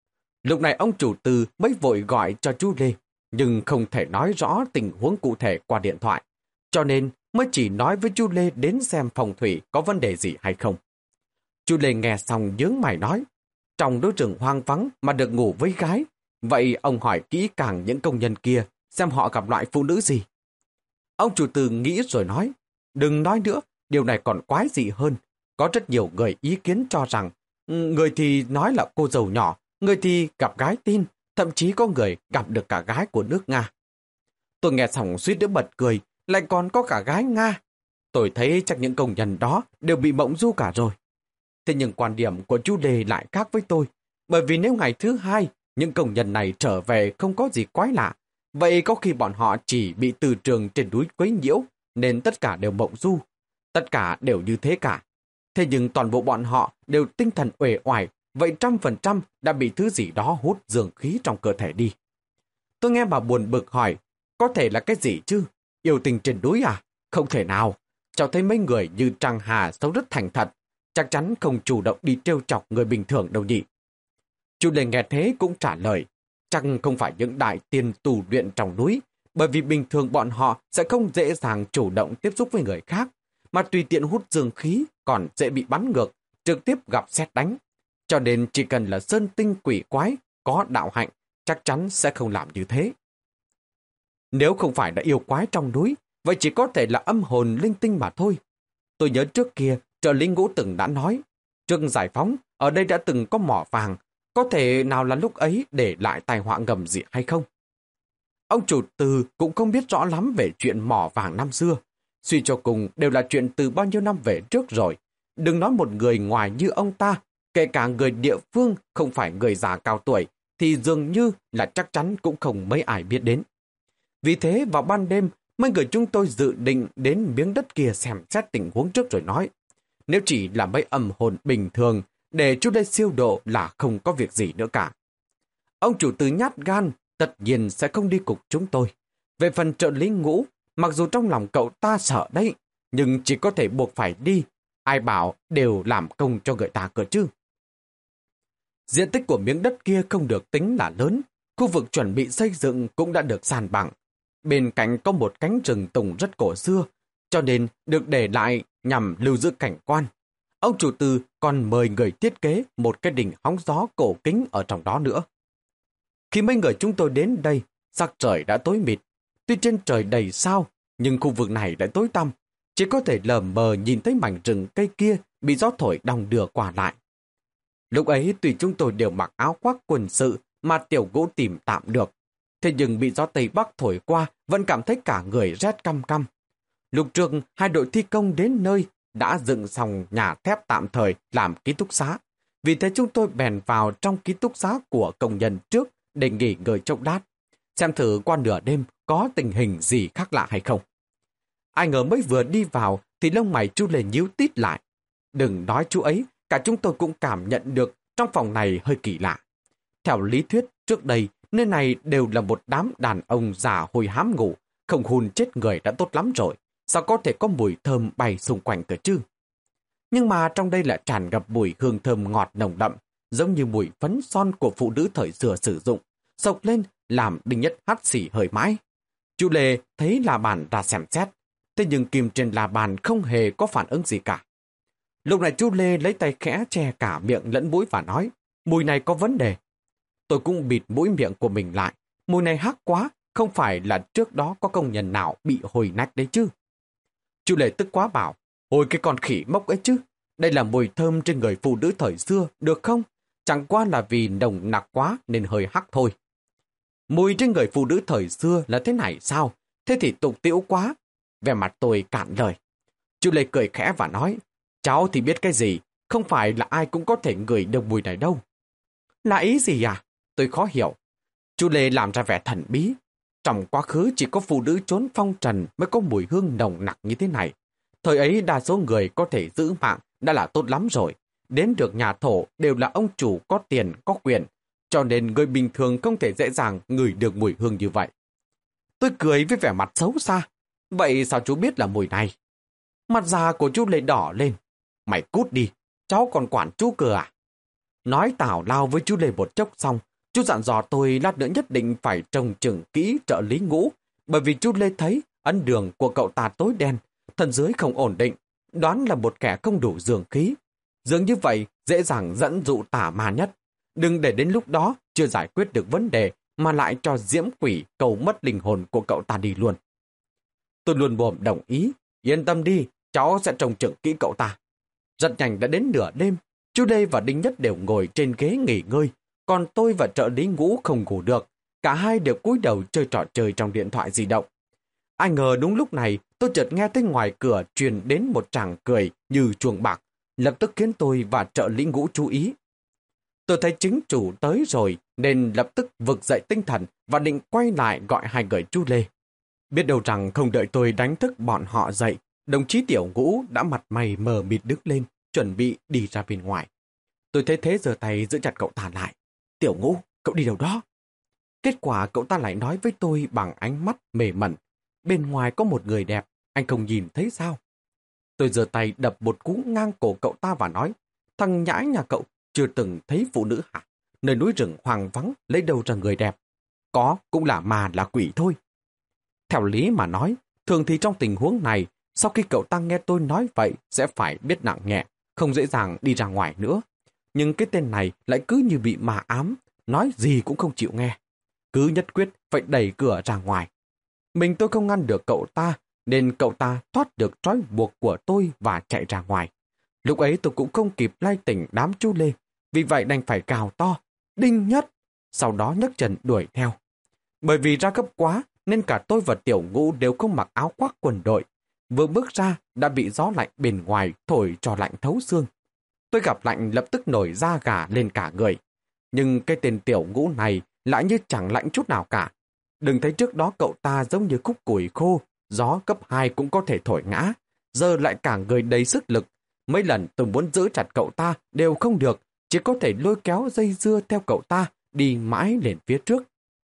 Lúc này ông chủ tư mới vội gọi cho chú Lê, nhưng không thể nói rõ tình huống cụ thể qua điện thoại. Cho nên mới chỉ nói với chú Lê đến xem phòng thủy có vấn đề gì hay không. Chú Lê nghe xong nhướng mày nói, trong đối rừng hoang vắng mà được ngủ với gái, vậy ông hỏi kỹ càng những công nhân kia xem họ gặp loại phụ nữ gì. Ông chủ tư nghĩ rồi nói, đừng nói nữa, điều này còn quái dị hơn. Có rất nhiều người ý kiến cho rằng, người thì nói là cô dâu nhỏ, người thì gặp gái tin, thậm chí có người gặp được cả gái của nước Nga. Tôi nghe xong suýt nữa bật cười, lại còn có cả gái Nga. Tôi thấy chắc những công nhân đó đều bị mộng du cả rồi. Thế nhưng quan điểm của chú Lê lại khác với tôi, bởi vì nếu ngày thứ hai, những công nhân này trở về không có gì quái lạ, vậy có khi bọn họ chỉ bị từ trường trên núi quấy nhiễu, nên tất cả đều mộng du. Tất cả đều như thế cả. Thế nhưng toàn bộ bọn họ đều tinh thần uể oải, vậy trăm phần trăm đã bị thứ gì đó hút dương khí trong cơ thể đi. Tôi nghe bà buồn bực hỏi, có thể là cái gì chứ? Yêu tình trên núi à? Không thể nào. Cháu thấy mấy người như Trang Hà sống rất thành thật, chắc chắn không chủ động đi trêu chọc người bình thường đâu nhỉ. Chú Lê nghe thế cũng trả lời, chắc không phải những đại tiên tù luyện trong núi, bởi vì bình thường bọn họ sẽ không dễ dàng chủ động tiếp xúc với người khác, mà tùy tiện hút dương khí còn dễ bị bắn ngược, trực tiếp gặp sét đánh. Cho nên chỉ cần là sơn tinh quỷ quái, có đạo hạnh, chắc chắn sẽ không làm như thế. Nếu không phải là yêu quái trong núi, vậy chỉ có thể là âm hồn linh tinh mà thôi. Tôi nhớ trước kia, trợ lý Ngũ từng đã nói, trước giải phóng, ở đây đã từng có mỏ vàng, có thể nào là lúc ấy để lại tai họa ngầm gì hay không? Ông chủ Từ cũng không biết rõ lắm về chuyện mỏ vàng năm xưa. Suy cho cùng đều là chuyện từ bao nhiêu năm về trước rồi. Đừng nói một người ngoài như ông ta, kể cả người địa phương không phải người già cao tuổi, thì dường như là chắc chắn cũng không mấy ai biết đến. Vì thế vào ban đêm, mấy người chúng tôi dự định đến miếng đất kia xem xét tình huống trước rồi nói. Nếu chỉ là mấy âm hồn bình thường, để chú đây siêu độ là không có việc gì nữa cả. Ông chủ Từ nhát gan, tất nhiên sẽ không đi cùng chúng tôi. Về phần trợ lý Ngũ, mặc dù trong lòng cậu ta sợ đấy, nhưng chỉ có thể buộc phải đi. Ai bảo đều làm công cho người ta cơ chứ. Diện tích của miếng đất kia không được tính là lớn, khu vực chuẩn bị xây dựng cũng đã được sàn bằng. Bên cạnh có một cánh rừng tùng rất cổ xưa, cho nên được để lại nhằm lưu giữ cảnh quan. Ông chủ Từ còn mời người thiết kế một cái đình hóng gió cổ kính ở trong đó nữa. Khi mấy người chúng tôi đến đây, sắc trời đã tối mịt. Tuy trên trời đầy sao, nhưng khu vực này lại tối tăm. Chỉ có thể lờ mờ nhìn thấy mảnh rừng cây kia bị gió thổi đong đưa qua lại. Lúc ấy tùy chúng tôi đều mặc áo khoác quần sự mà Tiểu Ngũ tìm tạm được. Thế nhưng bị gió Tây Bắc thổi qua vẫn cảm thấy cả người rét căm căm. Lúc trước hai đội thi công đến nơi đã dựng xong nhà thép tạm thời làm ký túc xá. Vì thế chúng tôi bèn vào trong ký túc xá của công nhân trước để nghỉ ngơi chốc lát. Xem thử qua nửa đêm có tình hình gì khác lạ hay không. Ai ngờ mới vừa đi vào thì lông mày chú Lê nhíu tít lại. Đừng nói chú ấy, cả chúng tôi cũng cảm nhận được trong phòng này hơi kỳ lạ. Theo lý thuyết, trước đây, nơi này đều là một đám đàn ông già hồi hám ngủ, không hùn chết người đã tốt lắm rồi. Sao có thể có mùi thơm bay xung quanh cơ chứ? Nhưng mà trong đây lại tràn ngập mùi hương thơm ngọt nồng đậm, giống như mùi phấn son của phụ nữ thời xưa sử dụng, sộc lên làm Đinh Nhất hắt xỉ hơi mãi. Chú Lê thấy la bàn ra xem xét, thế nhưng kim trên la bàn không hề có phản ứng gì cả. Lúc này chú Lê lấy tay khẽ che cả miệng lẫn mũi và nói, mùi này có vấn đề. Tôi cũng bịt mũi miệng của mình lại, mùi này hắc quá, không phải là trước đó có công nhân nào bị hồi nách đấy chứ. Chú Lê tức quá bảo, hồi cái con khỉ mốc ấy chứ, đây là mùi thơm trên người phụ nữ thời xưa, được không? Chẳng qua là vì nồng nặc quá nên hơi hắc thôi. Mùi trên người phụ nữ thời xưa là thế này sao? Thế thì tục tiễu quá. Về mặt tôi cạn lời. Chú Lê cười khẽ và nói, cháu thì biết cái gì, không phải là ai cũng có thể ngửi được mùi này đâu. Là ý gì à? Tôi khó hiểu. Chú Lê làm ra vẻ thần bí. Trong quá khứ chỉ có phụ nữ trốn phong trần mới có mùi hương nồng nặc như thế này. Thời ấy đa số người có thể giữ mạng đã là tốt lắm rồi. Đến được nhà thổ đều là ông chủ có tiền, có quyền. Cho nên người bình thường không thể dễ dàng ngửi được mùi hương như vậy. Tôi cười với vẻ mặt xấu xa. Vậy sao chú biết là mùi này? Mặt già của chú Lê đỏ lên. Mày cút đi, cháu còn quản chú cơ à? Nói tào lao với chú Lê một chốc xong, chú dặn dò tôi lát nữa nhất định phải trông chừng kỹ trợ lý Ngũ, bởi vì chú Lê thấy ấn đường của cậu ta tối đen, thân dưới không ổn định, đoán là một kẻ không đủ dường khí. Dường như vậy dễ dàng dẫn dụ tà ma nhất. Đừng để đến lúc đó chưa giải quyết được vấn đề mà lại cho diễm quỷ cầu mất linh hồn của cậu ta đi luôn. Tôi luôn mồm đồng ý, yên tâm đi, cháu sẽ trông chừng kỹ cậu ta. Rất nhanh đã đến nửa đêm, chú Lê và Đinh Nhất đều ngồi trên ghế nghỉ ngơi, còn tôi và trợ lý Ngũ không ngủ được. Cả hai đều cúi đầu chơi trò chơi trong điện thoại di động. Ai ngờ đúng lúc này, tôi chợt nghe thấy ngoài cửa truyền đến một tràng cười như chuông bạc, lập tức khiến tôi và trợ lý Ngũ chú ý. Tôi thấy chính chủ tới rồi nên lập tức vực dậy tinh thần và định quay lại gọi hai người chú Lê. Biết đâu rằng không đợi tôi đánh thức bọn họ dậy, đồng chí Tiểu Ngũ đã mặt mày mờ mịt đứng lên, chuẩn bị đi ra bên ngoài. Tôi thấy thế giơ tay giữ chặt cậu ta lại. Tiểu Ngũ, cậu đi đâu đó? Kết quả cậu ta lại nói với tôi bằng ánh mắt mề mẩn. Bên ngoài có một người đẹp, anh không nhìn thấy sao? Tôi giơ tay đập một cú ngang cổ cậu ta và nói, thằng nhãi nhà cậu chưa từng thấy phụ nữ hả? Nơi núi rừng hoang vắng lấy đâu ra người đẹp? Có cũng là ma là quỷ thôi. Theo lý mà nói, thường thì trong tình huống này, sau khi cậu ta nghe tôi nói vậy sẽ phải biết nặng nhẹ, không dễ dàng đi ra ngoài nữa. Nhưng cái tên này lại cứ như bị ma ám, nói gì cũng không chịu nghe. Cứ nhất quyết phải đẩy cửa ra ngoài. Mình tôi không ngăn được cậu ta, nên cậu ta thoát được trói buộc của tôi và chạy ra ngoài. Lúc ấy tôi cũng không kịp lai tỉnh đám chú Lê, vì vậy đành phải gào to, Đinh Nhất, sau đó nhấc chân đuổi theo. Bởi vì ra gấp quá, nên cả tôi và Tiểu Ngũ đều không mặc áo khoác quần đội. Vừa bước ra đã bị gió lạnh bên ngoài thổi cho lạnh thấu xương. Tôi gặp lạnh lập tức nổi da gà lên cả người. Nhưng cái tên Tiểu Ngũ này lại như chẳng lạnh chút nào cả. Đừng thấy trước đó cậu ta giống như khúc củi khô, gió cấp hai cũng có thể thổi ngã. Giờ lại cả người đầy sức lực. Mấy lần tôi muốn giữ chặt cậu ta đều không được, chỉ có thể lôi kéo dây dưa theo cậu ta đi mãi lên phía trước.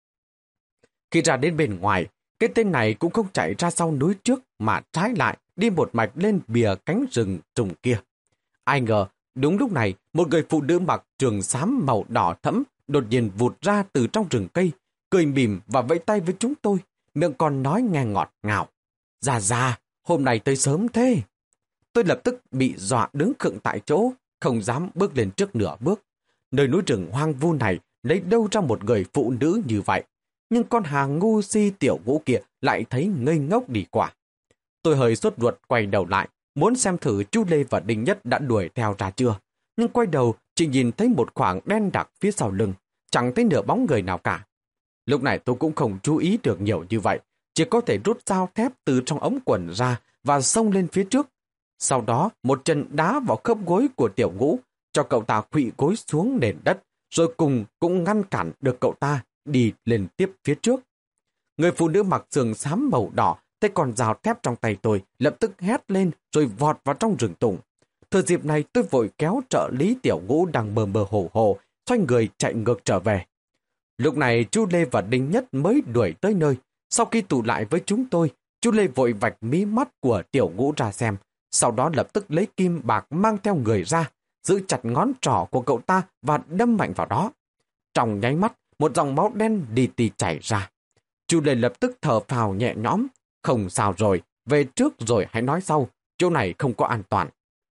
Khi ra đến bên ngoài, cái tên này cũng không chạy ra sau núi trước mà trái lại đi một mạch lên bìa cánh rừng trùng kia. Ai ngờ, đúng lúc này, một người phụ nữ mặc trường xám màu đỏ thẫm đột nhiên vụt ra từ trong rừng cây, cười mỉm và vẫy tay với chúng tôi, miệng còn nói nghe ngọt ngào. Dạ dạ, hôm nay tới sớm thế. Tôi lập tức bị dọa đứng khựng tại chỗ, không dám bước lên trước nửa bước. Nơi núi rừng hoang vu này lấy đâu ra một người phụ nữ như vậy. Nhưng con hàng ngu si Tiểu Ngũ kia lại thấy ngây ngốc đi qua. Tôi hơi sốt ruột quay đầu lại, muốn xem thử chú Lê và Đinh Nhất đã đuổi theo ra chưa. Nhưng quay đầu chỉ nhìn thấy một khoảng đen đặc phía sau lưng, chẳng thấy nửa bóng người nào cả. Lúc này tôi cũng không chú ý được nhiều như vậy, chỉ có thể rút dao thép từ trong ống quần ra và xông lên phía trước. Sau đó một chân đá vào khớp gối của Tiểu Ngũ, cho cậu ta khuỵu gối xuống nền đất, rồi cùng cũng ngăn cản được cậu ta đi lên tiếp phía trước. Người phụ nữ mặc sườn xám màu đỏ thấy con dao thép trong tay tôi, lập tức hét lên rồi vọt vào trong rừng tùng. Thời dịp này tôi vội kéo trợ lý Tiểu Ngũ đang mờ mờ hồ hồ, xoay người chạy ngược trở về. Lúc này chú Lê và Đinh Nhất mới đuổi tới nơi. Sau khi tụ lại với chúng tôi, chú Lê vội vạch mí mắt của Tiểu Ngũ ra xem, sau đó lập tức lấy kim bạc mang theo người ra, giữ chặt ngón trỏ của cậu ta và đâm mạnh vào đó. Trong nháy mắt, một dòng máu đen đi tì chảy ra. Chú Lê lập tức thở phào nhẹ nhõm. Không sao rồi, về trước rồi hãy nói sau, chỗ này không có an toàn.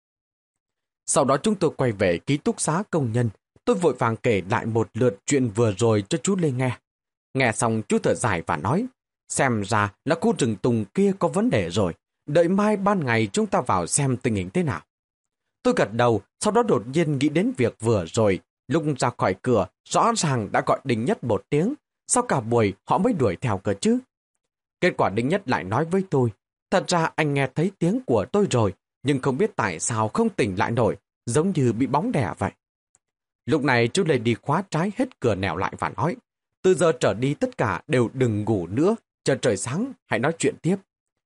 Sau đó chúng tôi quay về ký túc xá công nhân. Tôi vội vàng kể lại một lượt chuyện vừa rồi cho chú Lê nghe. Nghe xong chú thở dài và nói, xem ra là khu rừng tùng kia có vấn đề rồi, đợi mai ban ngày chúng ta vào xem tình hình thế nào. Tôi gật đầu, sau đó đột nhiên nghĩ đến việc vừa rồi, lúc ra khỏi cửa, rõ ràng đã gọi Đinh Nhất một tiếng, sau cả buổi họ mới đuổi theo cơ chứ. Kết quả Đinh Nhất lại nói với tôi, thật ra anh nghe thấy tiếng của tôi rồi, nhưng không biết tại sao không tỉnh lại nổi, giống như bị bóng đè vậy. Lúc này chú Lê đi khóa trái hết cửa nẻo lại và nói, từ giờ trở đi tất cả đều đừng ngủ nữa, chờ trời sáng hãy nói chuyện tiếp.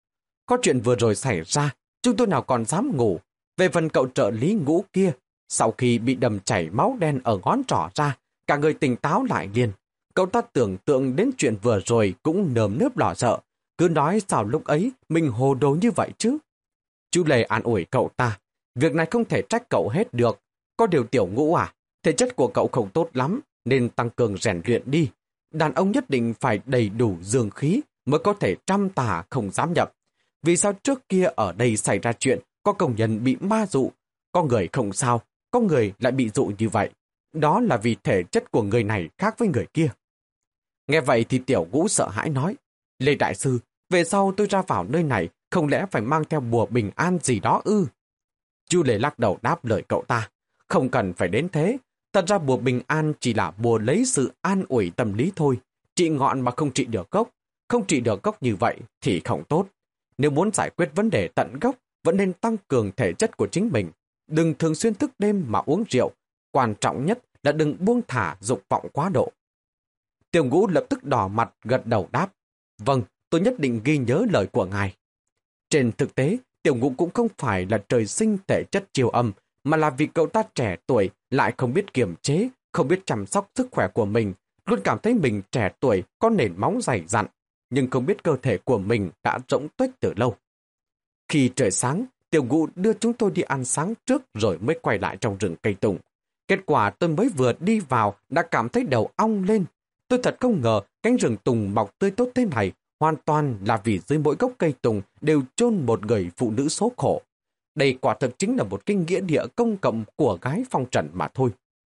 Có chuyện vừa rồi xảy ra, chúng tôi nào còn dám ngủ. Về phần cậu trợ lý Ngũ kia, sau khi bị đầm chảy máu đen ở ngón trỏ ra, cả người tỉnh táo lại liền. Cậu ta tưởng tượng đến chuyện vừa rồi cũng nơm nớp lo sợ, cứ nói sao lúc ấy mình hồ đồ như vậy chứ. Chú Lê an ủi cậu ta, việc này không thể trách cậu hết được. Có điều Tiểu Ngũ à, thể chất của cậu không tốt lắm, nên tăng cường rèn luyện đi. Đàn ông nhất định phải đầy đủ dương khí mới có thể trăm tà không dám nhập. Vì sao trước kia ở đây xảy ra chuyện có công nhân bị ma dụ, có người không sao, có người lại bị dụ như vậy? Đó là vì thể chất của người này khác với người kia. Nghe vậy thì Tiểu Ngũ sợ hãi nói, Lê Đại Sư, về sau tôi ra vào nơi này, không lẽ phải mang theo bùa bình an gì đó ư? Chú Lê lắc đầu đáp lời cậu ta, không cần phải đến thế. Thật ra bùa bình an chỉ là bùa lấy sự an ủi tâm lý thôi, trị ngọn mà không trị được gốc. Không trị được gốc như vậy thì không tốt. Nếu muốn giải quyết vấn đề tận gốc, vẫn nên tăng cường thể chất của chính mình. Đừng thường xuyên thức đêm mà uống rượu. Quan trọng nhất là đừng buông thả dục vọng quá độ. Tiểu Ngũ lập tức đỏ mặt gật đầu đáp. Vâng, tôi nhất định ghi nhớ lời của ngài. Trên thực tế, Tiểu Ngũ cũng không phải là trời sinh thể chất chiều âm, mà là vì cậu ta trẻ tuổi lại không biết kiềm chế, không biết chăm sóc sức khỏe của mình, luôn cảm thấy mình trẻ tuổi có nền móng dày dặn, nhưng không biết cơ thể của mình đã rỗng tuếch từ lâu. Khi trời sáng, Tiểu Ngũ đưa chúng tôi đi ăn sáng trước rồi mới quay lại trong rừng cây tùng. Kết quả tôi mới vừa đi vào đã cảm thấy đầu ong lên. Tôi thật không ngờ cánh rừng tùng mọc tươi tốt thế này hoàn toàn là vì dưới mỗi gốc cây tùng đều chôn một người phụ nữ số khổ. Đây quả thực chính là một cái nghĩa địa công cộng của gái phong trần mà thôi.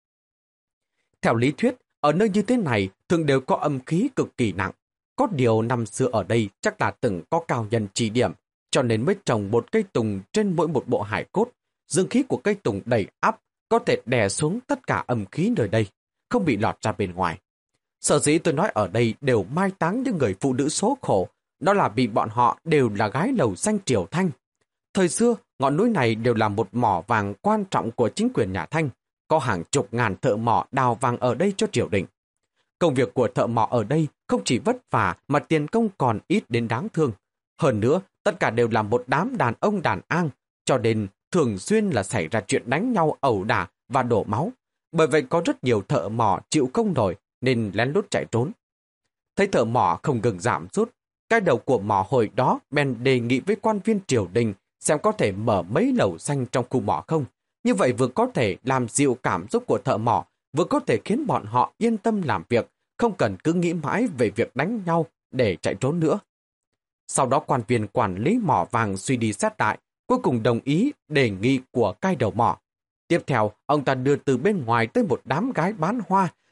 Theo lý thuyết, ở nơi như thế này thường đều có âm khí cực kỳ nặng. Có điều năm xưa ở đây chắc là từng có cao nhân chỉ điểm, cho nên mới trồng một cây tùng trên mỗi một bộ hải cốt. Dương khí của cây tùng đầy ắp, có thể đè xuống tất cả âm khí nơi đây, không bị lọt ra bên ngoài. Sở dĩ tôi nói ở đây đều mai táng những người phụ nữ số khổ, đó là vì bọn họ đều là gái lầu xanh triều Thanh. Thời xưa, ngọn núi này đều là một mỏ vàng quan trọng của chính quyền nhà Thanh, có hàng chục ngàn thợ mỏ đào vàng ở đây cho triều đình. Công việc của thợ mỏ ở đây không chỉ vất vả mà tiền công còn ít đến đáng thương. Hơn nữa, tất cả đều là một đám đàn ông đàn an, cho nên thường xuyên là xảy ra chuyện đánh nhau ẩu đả và đổ máu. Bởi vậy có rất nhiều thợ mỏ chịu không nổi nên lén lút chạy trốn. Thấy thợ mỏ không ngừng giảm rút, cái đầu của mỏ hồi đó bèn đề nghị với quan viên triều đình xem có thể mở mấy lầu xanh trong khu mỏ không. Như vậy vừa có thể làm dịu cảm xúc của thợ mỏ, vừa có thể khiến bọn họ yên tâm làm việc, không cần cứ nghĩ mãi về việc đánh nhau để chạy trốn nữa. Sau đó quan viên quản lý mỏ vàng suy đi xét lại, cuối cùng đồng ý đề nghị của cai đầu mỏ. Tiếp theo, ông ta đưa từ bên ngoài tới một đám gái bán hoa,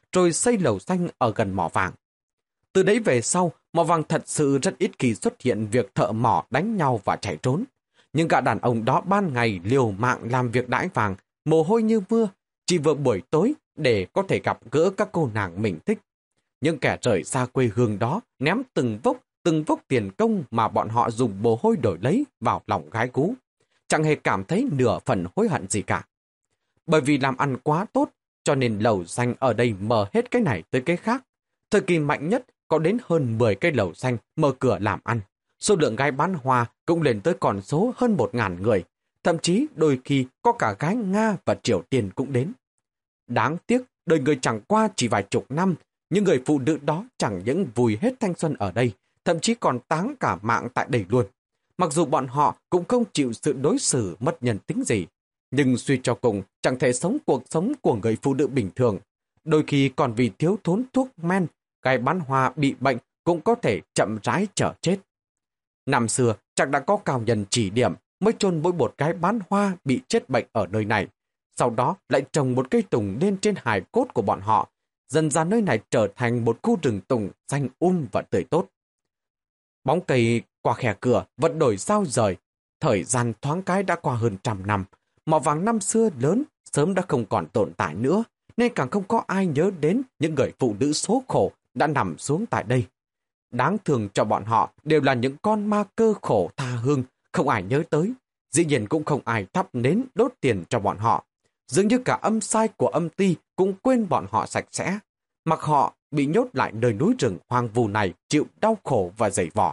rồi xây lầu xanh ở gần mỏ vàng. Từ đấy về sau, mỏ vàng thật sự rất ít khi xuất hiện việc thợ mỏ đánh nhau và chạy trốn. Nhưng gã đàn ông đó ban ngày liều mạng làm việc đãi vàng, mồ hôi như mưa, chỉ vừa buổi tối để có thể gặp gỡ các cô nàng mình thích. Những kẻ rời xa quê hương đó ném từng vốc, từng vốc tiền công mà bọn họ dùng mồ hôi đổi lấy vào lòng gái cú. Chẳng hề cảm thấy nửa phần hối hận gì cả. Bởi vì làm ăn quá tốt, cho nên lầu xanh ở đây mở hết cái này tới cái khác. Thời kỳ mạnh nhất có đến hơn mười cái lầu xanh mở cửa làm ăn. Số lượng gái bán hoa cũng lên tới con số hơn một ngàn người. Thậm chí đôi khi có cả gái Nga và Triều Tiên cũng đến. Đáng tiếc, đời người chẳng qua chỉ vài chục năm, nhưng người phụ nữ đó chẳng những vùi hết thanh xuân ở đây, thậm chí còn táng cả mạng tại đây luôn. Mặc dù bọn họ cũng không chịu sự đối xử mất nhân tính gì, nhưng suy cho cùng chẳng thể sống cuộc sống của người phụ nữ bình thường. Đôi khi còn vì thiếu thốn thuốc men, gái bán hoa bị bệnh cũng có thể chậm rãi chờ chết. Năm xưa chẳng đã có cao nhân chỉ điểm mới chôn mỗi một gái bán hoa bị chết bệnh ở nơi này. Sau đó lại trồng một cây tùng lên trên hài cốt của bọn họ. Dần ra nơi này trở thành một khu rừng tùng xanh um và tươi tốt. Bóng cây qua khe cửa vẫn đổi sao rời. Thời gian thoáng cái đã qua hơn trăm năm. Mỏ vàng năm xưa lớn sớm đã không còn tồn tại nữa, nên càng không có ai nhớ đến những người phụ nữ số khổ đã nằm xuống tại đây. Đáng thương cho bọn họ đều là những con ma cơ khổ tha hương, không ai nhớ tới. Dĩ nhiên cũng không ai thắp nến đốt tiền cho bọn họ. Dường như cả âm sai của âm ty cũng quên bọn họ sạch sẽ. Mặc họ bị nhốt lại nơi núi rừng hoang vu này chịu đau khổ và dày vò.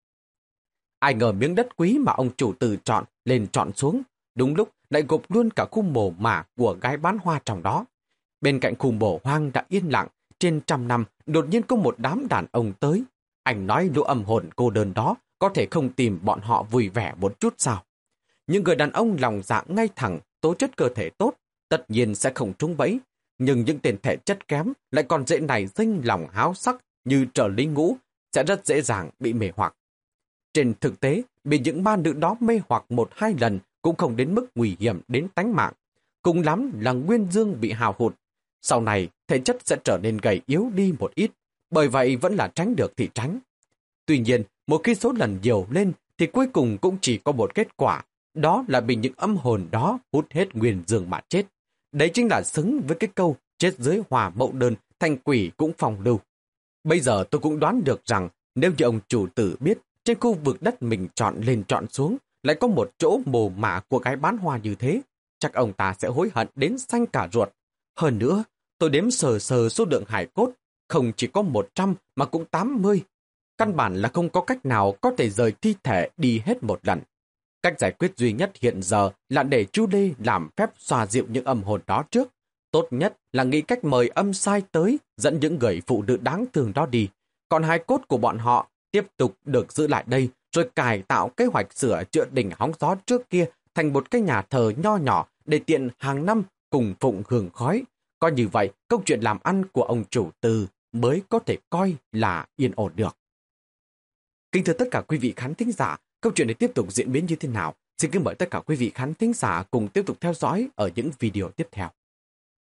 Ai ngờ miếng đất quý mà ông chủ từ chọn lên chọn xuống, đúng lúc lại gộp luôn cả khu mồ mả của gái bán hoa trong đó. Bên cạnh khu mồ hoang đã yên lặng, trên trăm năm đột nhiên có một đám đàn ông tới. Anh nói lũ âm hồn cô đơn đó có thể không tìm bọn họ vui vẻ một chút sao? Những người đàn ông lòng dạ ngay thẳng, tố chất cơ thể tốt, tất nhiên sẽ không trúng bẫy. Nhưng những tên thể chất kém lại còn dễ nảy sinh lòng háo sắc như trợ lý ngũ, sẽ rất dễ dàng bị mê hoặc. Trên thực tế, bị những ma nữ đó mê hoặc một hai lần cũng không đến mức nguy hiểm đến tánh mạng. Cùng lắm là nguyên dương bị hao hụt. Sau này, thể chất sẽ trở nên gầy yếu đi một ít, bởi vậy vẫn là tránh được thì tránh. Tuy nhiên, một khi số lần nhiều lên thì cuối cùng cũng chỉ có một kết quả, đó là bị những âm hồn đó hút hết nguyên dương mà chết. Đấy chính là xứng với cái câu chết dưới hỏa mậu đơn, thành quỷ cũng phòng lưu. Bây giờ tôi cũng đoán được rằng nếu như ông chủ tử biết trên khu vực đất mình chọn lên chọn xuống lại có một chỗ mồ mả của gái bán hoa như thế, chắc ông ta sẽ hối hận đến xanh cả ruột. Hơn nữa, tôi đếm sờ sờ số lượng hải cốt, không chỉ có một trăm mà cũng tám mươi. Căn bản là không có cách nào có thể rời thi thể đi hết một lần. Cách giải quyết duy nhất hiện giờ là để chú Lê làm phép xoa dịu những âm hồn đó trước. Tốt nhất là nghĩ cách mời âm sai tới dẫn những người phụ nữ đáng thương đó đi. Còn hài cốt của bọn họ tiếp tục được giữ lại đây rồi cải tạo kế hoạch sửa chữa đỉnh hóng gió trước kia thành một cái nhà thờ nho nhỏ để tiện hàng năm cùng phụng hưởng khói. Coi như vậy, câu chuyện làm ăn của ông chủ Từ mới có thể coi là yên ổn được. Kính thưa tất cả quý vị khán thính giả, câu chuyện này tiếp tục diễn biến như thế nào? Xin kính mời tất cả quý vị khán thính giả cùng tiếp tục theo dõi ở những video tiếp theo.